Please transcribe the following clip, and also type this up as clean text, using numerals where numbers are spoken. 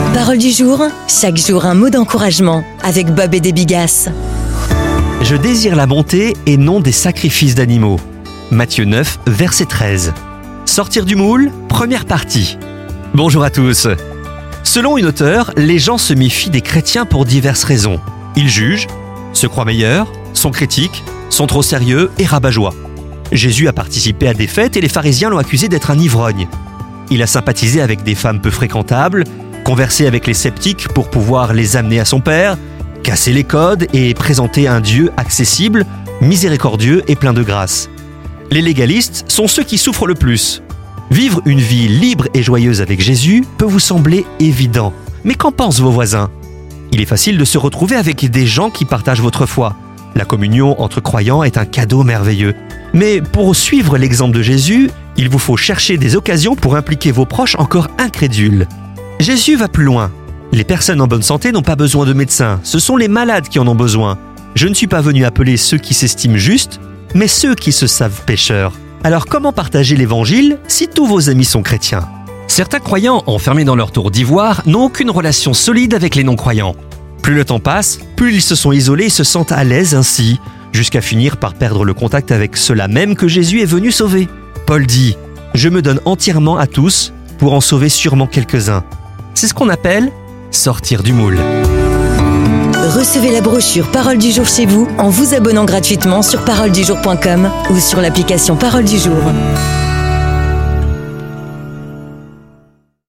Parole du jour, chaque jour un mot d'encouragement avec Bob et des Bigasses. Je désire la bonté et non des sacrifices d'animaux. Matthieu 9, verset 13. Sortir du moule, première partie. Bonjour à tous. Selon une auteure, les gens se méfient des chrétiens pour diverses raisons. Ils jugent, se croient meilleurs, sont critiques, sont trop sérieux et rabat-joie. Jésus a participé à des fêtes et les pharisiens l'ont accusé d'être un ivrogne. Il a sympathisé avec des femmes peu fréquentables, conversé avec les sceptiques pour pouvoir les amener à son Père, casser les codes et présenter un Dieu accessible, miséricordieux et plein de grâce. Les légalistes sont ceux qui souffrent le plus. Vivre une vie libre et joyeuse avec Jésus peut vous sembler évident. Mais qu'en pensent vos voisins ? Il est facile de se retrouver avec des gens qui partagent votre foi. La communion entre croyants est un cadeau merveilleux. Mais pour suivre l'exemple de Jésus, il vous faut chercher des occasions pour impliquer vos proches encore incrédules. Jésus va plus loin. Les personnes en bonne santé n'ont pas besoin de médecins, ce sont les malades qui en ont besoin. Je ne suis pas venu appeler ceux qui s'estiment justes, mais ceux qui se savent pécheurs. Alors comment partager l'évangile si tous vos amis sont chrétiens ? Certains croyants, enfermés dans leur tour d'ivoire, n'ont aucune relation solide avec les non-croyants. Plus le temps passe, plus ils se sont isolés et se sentent à l'aise ainsi, jusqu'à finir par perdre le contact avec ceux-là même que Jésus est venu sauver. Paul dit « Je me donne entièrement à tous pour en sauver sûrement quelques-uns ». C'est ce qu'on appelle sortir du moule. Recevez la brochure Parole du jour chez vous en vous abonnant gratuitement sur paroledujour.com ou sur l'application Parole du jour.